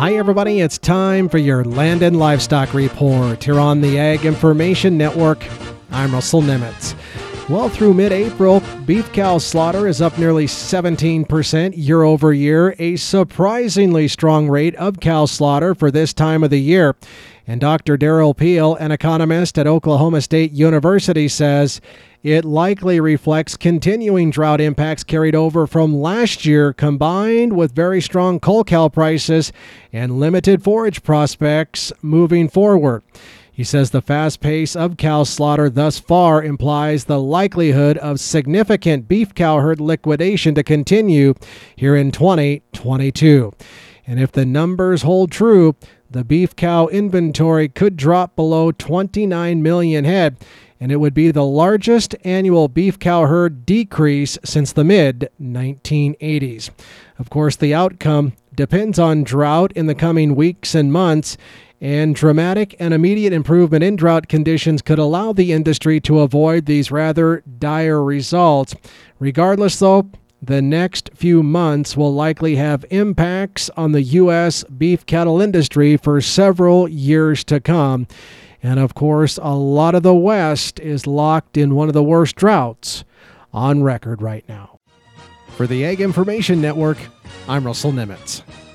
Hi, everybody. It's time for your Land and Livestock Report here on the Ag Information Network. I'm Russell Nemitz. Well, through mid-April, beef cow slaughter is up nearly 17% year over year, a surprisingly strong rate of cow slaughter for this time of the year. And Dr. Darrell Peel, an economist at Oklahoma State University, says it likely reflects continuing drought impacts carried over from last year, combined with very strong cull cow prices and limited forage prospects moving forward. He says the fast pace of cow slaughter thus far implies the likelihood of significant beef cow herd liquidation to continue here in 2022. And if the numbers hold true, the beef cow inventory could drop below 29 million head, and it would be the largest annual beef cow herd decrease since the mid-1980s. Of course, the outcome depends on drought in the coming weeks and months, and dramatic and immediate improvement in drought conditions could allow the industry to avoid these rather dire results. Regardless, though, the next few months will likely have impacts on the U.S. beef cattle industry for several years to come. And of course, a lot of the West is locked in one of the worst droughts on record right now. For the Ag Information Network, I'm Russell Nemitz.